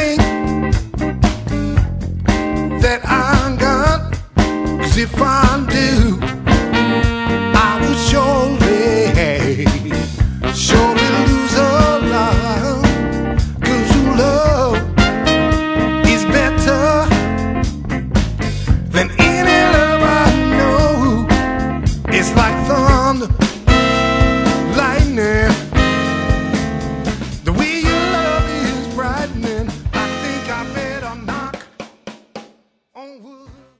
think that I'm gone, 'cause if I do, I will surely lose a love, 'cause your love is better than any love I know. It's like thunder, lightning,